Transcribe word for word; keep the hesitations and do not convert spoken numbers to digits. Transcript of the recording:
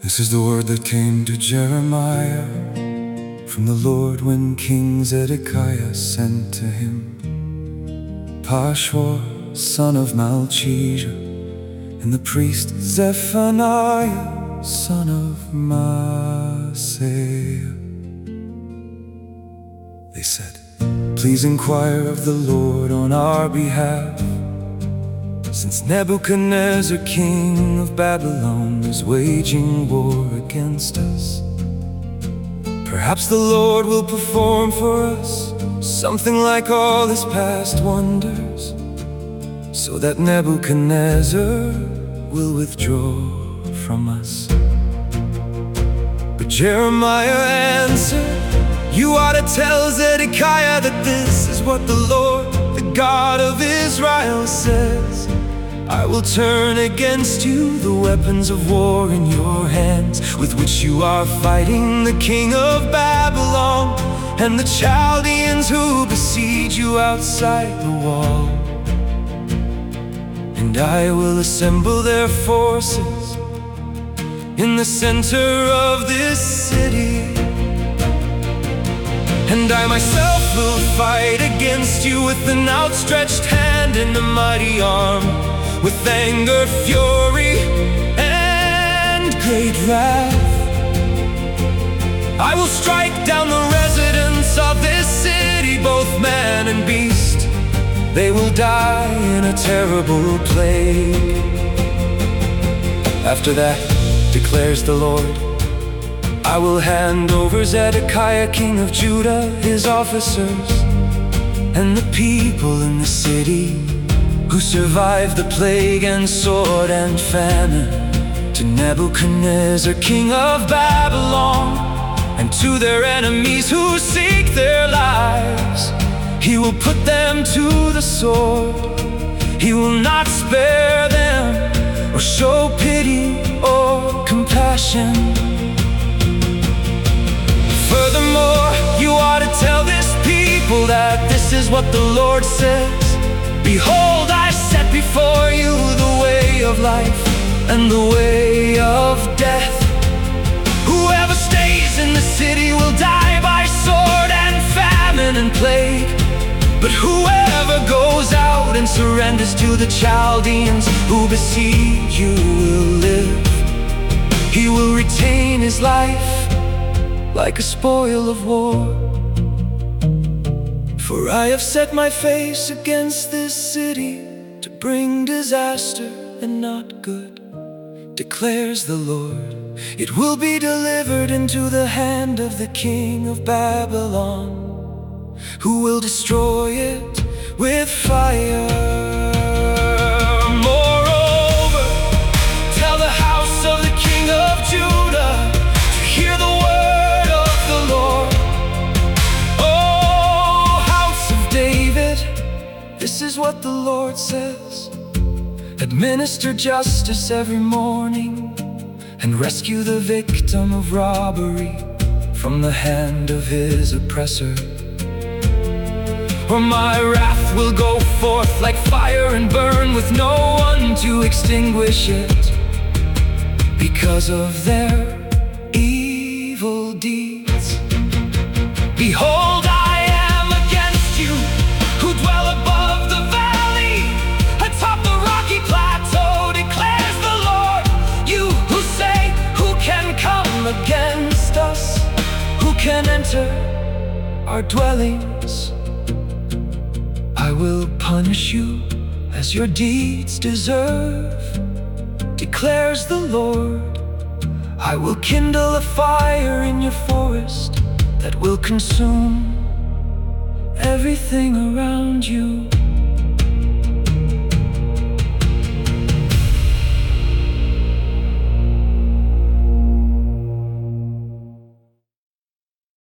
This is the word that came to Jeremiah from the Lord when King Zedekiah sent to him Pashur, son of Malchijah, and the priest Zephaniah, son of Maaseiah. They said, "Please inquire of the Lord on our behalf, since Nebuchadnezzar, king of Babylon, is waging war against us. Perhaps the Lord will perform for us something like all his past wonders, so that Nebuchadnezzar will withdraw from us." But Jeremiah answered, "You ought to tell Zedekiah that this is what the Lord, the God of Israel, says. I will turn against you the weapons of war in your hands, with which you are fighting the king of Babylon and the Chaldeans who besiege you outside the wall. And I will assemble their forces in the center of this city, and I myself will fight against you with an outstretched hand and a mighty arm, with anger, fury, and great wrath. I will strike down the residents of this city, both man and beast. They will die in a terrible plague. After that, declares the Lord, I will hand over Zedekiah, king of Judah, his officers, and the people in the city who survived the plague and sword and famine, to Nebuchadnezzar, king of Babylon, and to their enemies who seek their lives. He will put them to the sword. He will not spare them or show pity or compassion. Furthermore, you ought to tell this people that this is what the Lord says. Behold, I set before you the way of life and the way of death. Whoever stays in the city will die by sword and famine and plague. But whoever goes out and surrenders to the Chaldeans who besiege you will live. He will retain his life like a spoil of war. For I have set my face against this city to bring disaster and not good, declares the Lord. It will be delivered into the hand of the king of Babylon, who will destroy it with fire. Moreover, tell the house of the king of Judah to hear the word of the Lord. This is what the Lord says: administer justice every morning, and rescue the victim of robbery from the hand of his oppressor. Or my wrath will go forth like fire and burn, with no one to extinguish it, because of their evil deeds. Behold, I am against you who dwell above the valley, atop the rocky plateau, declares the Lord. You who say, who can come against us? Who can enter our dwellings? I will punish you as your deeds deserve, declares the Lord. I will kindle a fire in your forest that will consume everything around you.